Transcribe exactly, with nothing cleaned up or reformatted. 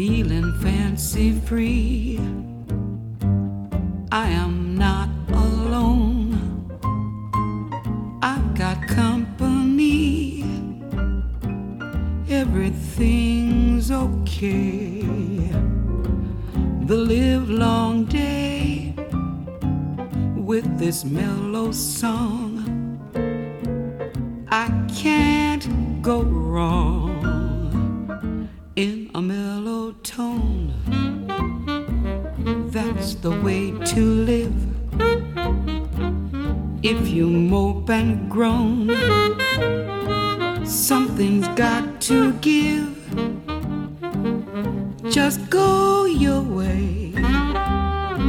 feeling fancy free. I am not alone, I've got company. Everything's okay. The livelong day with this mellow song, I can't go wrong in a mellow tone. That's the way to live. If you mope and groan, something's got to give. Just go your way